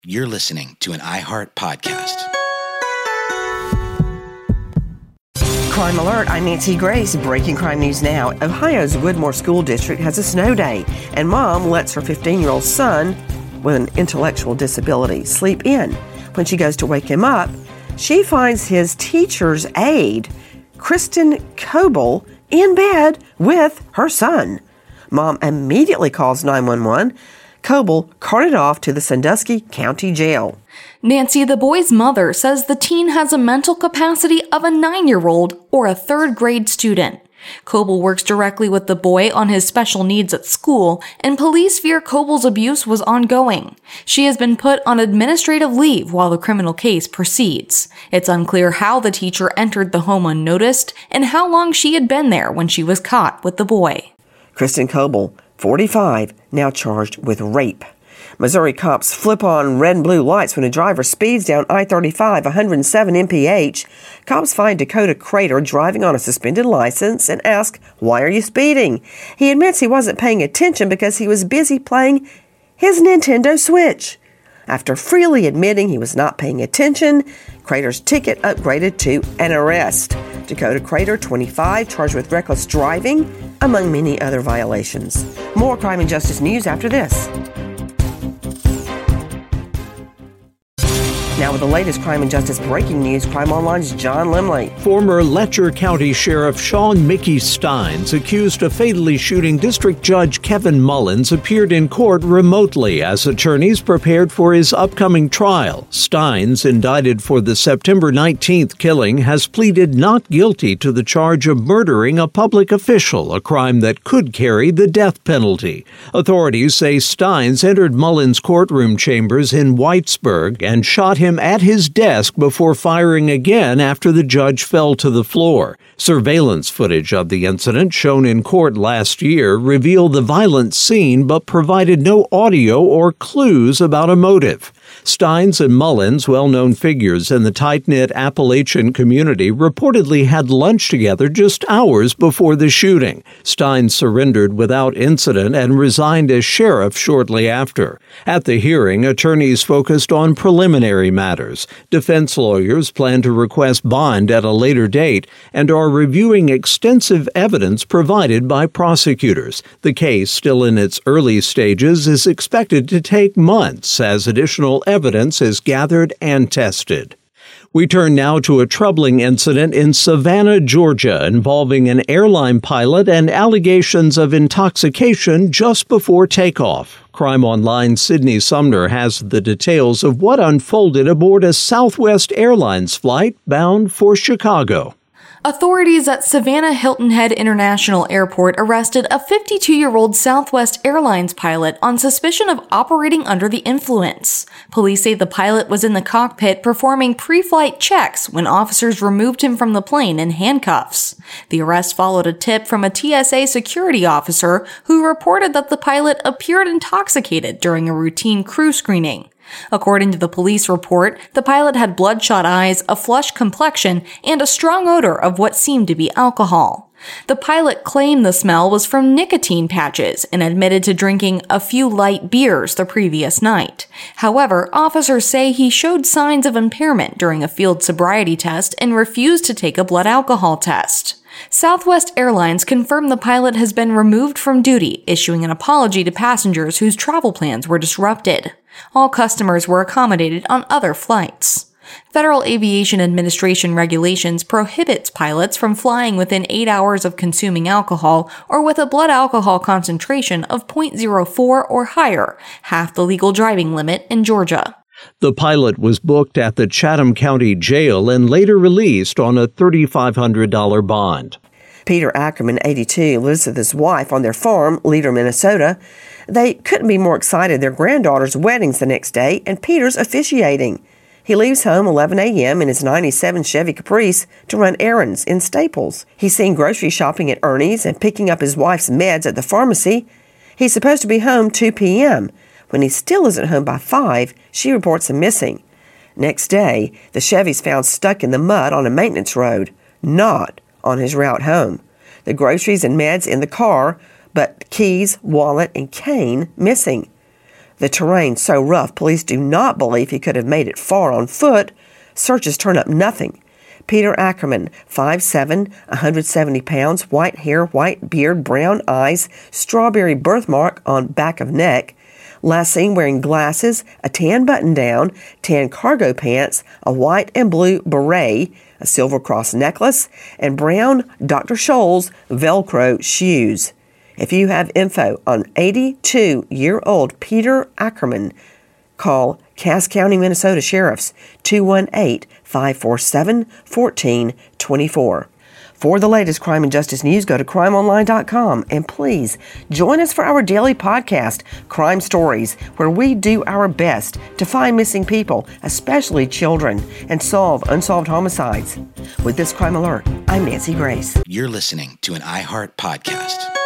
You're listening to an iHeart podcast. Crime Alert, I'm Nancy Grace. Breaking crime news now. Ohio's Woodmore School District has a snow day, and mom lets her 15-year-old son with an intellectual disability sleep in. When she goes to wake him up, she finds his teacher's aide, Kristen Coble, in bed with her son. Mom immediately calls 911. Coble carted off to the Sandusky County Jail. Nancy, the boy's mother, says the teen has a mental capacity of a 9-year-old or a third-grade student. Coble works directly with the boy on his special needs at school, and police fear Coble's abuse was ongoing. She has been put on administrative leave while the criminal case proceeds. It's unclear how the teacher entered the home unnoticed and how long she had been there when she was caught with the boy. Kristen Coble, 45, now charged with rape. Missouri cops flip on red and blue lights when a driver speeds down I-35 107 mph. Cops find Dakota Crater driving on a suspended license and ask, "Why are you speeding?" He admits he wasn't paying attention because he was busy playing his Nintendo Switch. After freely admitting he was not paying attention, Crater's ticket upgraded to an arrest. Dakota Crater, 25, charged with reckless driving, among many other violations. More crime and justice news after this. Now with the latest crime and justice breaking news, Crime Online's John Limley. Former Letcher County Sheriff Sean Mickey Steins, accused of fatally shooting District Judge Kevin Mullins, appeared in court remotely as attorneys prepared for his upcoming trial. Steins, indicted for the September 19th killing, has pleaded not guilty to the charge of murdering a public official, a crime that could carry the death penalty. Authorities say Steins entered Mullins' courtroom chambers in Whitesburg and shot him at his desk before firing again after the judge fell to the floor. Surveillance footage of the incident shown in court last year revealed the violent scene but provided no audio or clues about a motive. Steins and Mullins, well-known figures in the tight-knit Appalachian community, reportedly had lunch together just hours before the shooting. Steins surrendered without incident and resigned as sheriff shortly after. At the hearing, attorneys focused on preliminary matters. Defense lawyers plan to request bond at a later date and are reviewing extensive evidence provided by prosecutors. The case, still in its early stages, is expected to take months as additional evidence is gathered and tested. We turn now to a troubling incident in Savannah, Georgia, involving an airline pilot and allegations of intoxication just before takeoff. Crime Online's Sydney Sumner has the details of what unfolded aboard a Southwest Airlines flight bound for Chicago. Authorities at Savannah Hilton Head International Airport arrested a 52-year-old Southwest Airlines pilot on suspicion of operating under the influence. Police say the pilot was in the cockpit performing pre-flight checks when officers removed him from the plane in handcuffs. The arrest followed a tip from a TSA security officer who reported that the pilot appeared intoxicated during a routine crew screening. According to the police report, the pilot had bloodshot eyes, a flushed complexion, and a strong odor of what seemed to be alcohol. The pilot claimed the smell was from nicotine patches and admitted to drinking a few light beers the previous night. However, officers say he showed signs of impairment during a field sobriety test and refused to take a blood alcohol test. Southwest Airlines confirmed the pilot has been removed from duty, issuing an apology to passengers whose travel plans were disrupted. All customers were accommodated on other flights. Federal Aviation Administration regulations prohibits pilots from flying within 8 hours of consuming alcohol or with a blood alcohol concentration of 0.04 or higher, half the legal driving limit in Georgia. The pilot was booked at the Chatham County Jail and later released on a $3,500 bond. Peter Ackerman, 82, lives with his wife on their farm, Leader, Minnesota. They couldn't be more excited. Their granddaughter's wedding's the next day, and Peter's officiating. He leaves home 11 a.m. in his 97 Chevy Caprice to run errands in Staples. He's seen grocery shopping at Ernie's and picking up his wife's meds at the pharmacy. He's supposed to be home 2 p.m. When he still isn't home by 5, she reports him missing. Next day, the Chevy's found stuck in the mud on a maintenance road, not on his route home. The groceries and meds in the car, but keys, wallet, and cane missing. The terrain so rough, police do not believe he could have made it far on foot. Searches turn up nothing. Peter Ackerman, 5'7", 170 pounds, white hair, white beard, brown eyes, strawberry birthmark on back of neck. Last seen wearing glasses, a tan button-down, tan cargo pants, a white and blue beret, a silver cross necklace, and brown Dr. Scholl's Velcro shoes. If you have info on 82-year-old Peter Ackerman, call Cass County, Minnesota Sheriff's 218-547-1424. For the latest crime and justice news, go to crimeonline.com, and please join us for our daily podcast, Crime Stories, where we do our best to find missing people, especially children, and solve unsolved homicides. With this crime alert, I'm Nancy Grace. You're listening to an iHeart podcast.